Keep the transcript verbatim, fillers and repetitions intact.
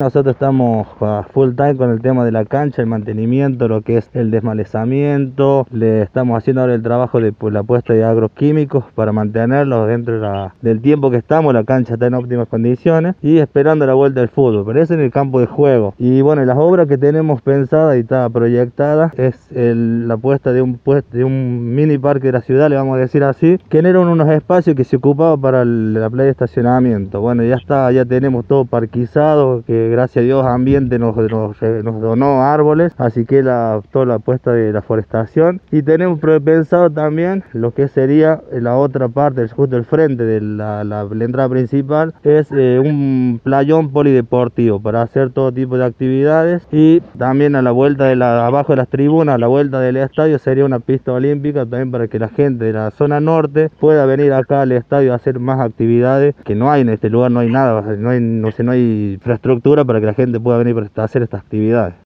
nosotros estamos a full time con el tema de la cancha, el mantenimiento, lo que es el desmalezamiento. Le estamos haciendo ahora el trabajo de pues, la puesta de agroquímicos para mantenerlos dentro de la, del tiempo que estamos. La cancha está en óptimas condiciones y esperando la vuelta del fútbol, pero eso en el campo de juego. Y bueno, las obras que tenemos pensadas y está proyectada es el, la puesta de un, de un mini parque de la ciudad, le vamos a decir así, que eran unos espacios que se ocupaba para el, la playa de estacionamiento. Bueno, ya está, ya tenemos todo parquizado, que gracias a Dios Ambiente nos, nos, nos donó árboles, así que la, toda la puesta de la forestación. Y tenemos pensado también lo que sería la otra parte, justo el frente de la, la, la entrada principal, es eh, un playón polideportivo para hacer todo tipo de actividades. Y también a la vuelta de la, abajo de las tribunas, a la vuelta del estadio, sería una pista olímpica también para que la gente de la zona norte pueda venir acá al estadio a hacer más actividades, que no hay en este lugar, no hay nada, no hay, no sé, no hay infraestructura para que la gente pueda venir para hacer estas actividades.